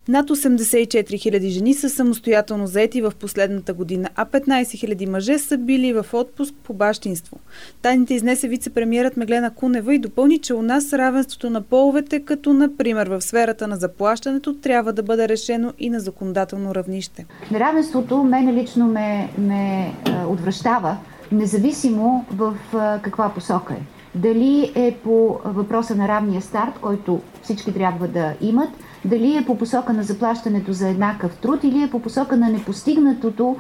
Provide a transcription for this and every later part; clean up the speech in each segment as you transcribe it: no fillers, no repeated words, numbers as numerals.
Над 84 000 жени са самостоятелно заети в последната година, а 15 000 мъже са били в отпуск по бащинство. Данните изнесе вице-премиерът Меглена Кунева и допълни, че у нас равенството на половете, като например в сферата на заплащането, трябва да бъде решено и на законодателно равнище. Неравенството мене лично ме отвращава, независимо в каква посока е. Дали е по въпроса на равния старт, който всички трябва да имат, дали е по посока на заплащането за еднакъв труд или е по посока на непостигнатото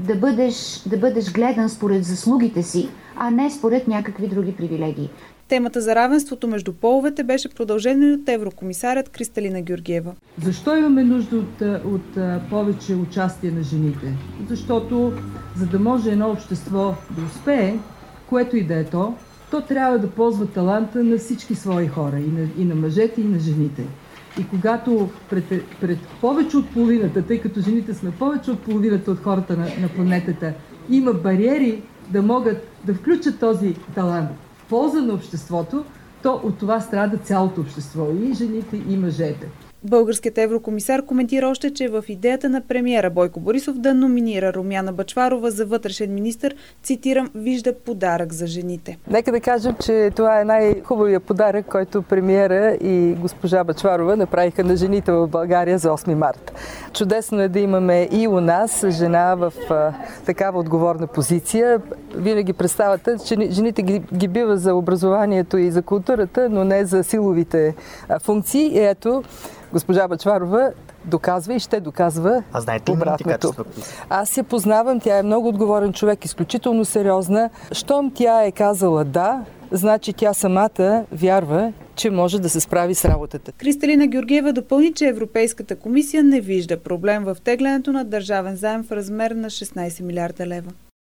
да бъдеш гледан според заслугите си, а не според някакви други привилегии. Темата за равенството между половете беше продължена и от еврокомисарят Кристалина Георгиева. Защо имаме нужда от повече участие на жените? Защото за да може едно общество да успее, което и да е то трябва да ползва таланта на всички свои хора, и на мъжете, и на жените. И когато пред повече от половината, тъй като жените сме повече от половината от хората на планетата, има бариери да могат да включат този талант в полза на обществото, то от това страда цялото общество, и жените, и мъжете. Българският еврокомисар коментира още, че в идеята на премиера Бойко Борисов да номинира Румяна Бъчварова за вътрешен министър, цитирам, вижда подарък за жените. Нека да кажем, че това е най-хубавият подарък, който премиера и госпожа Бъчварова направиха на жените в България за 8 март. Чудесно е да имаме и у нас жена в такава отговорна позиция. Винаги представата, че жените ги бива за образованието и за културата, но не за силовите функции. И ето, госпожа Бъчварова доказва и ще доказва обратното. Аз я познавам, тя е много отговорен човек, изключително сериозна. Щом тя е казала да, значи тя самата вярва, че може да се справи с работата. Кристалина Георгиева допълни, че Европейската комисия не вижда проблем в теглянето на държавен заем в размер на 16 милиарда лева.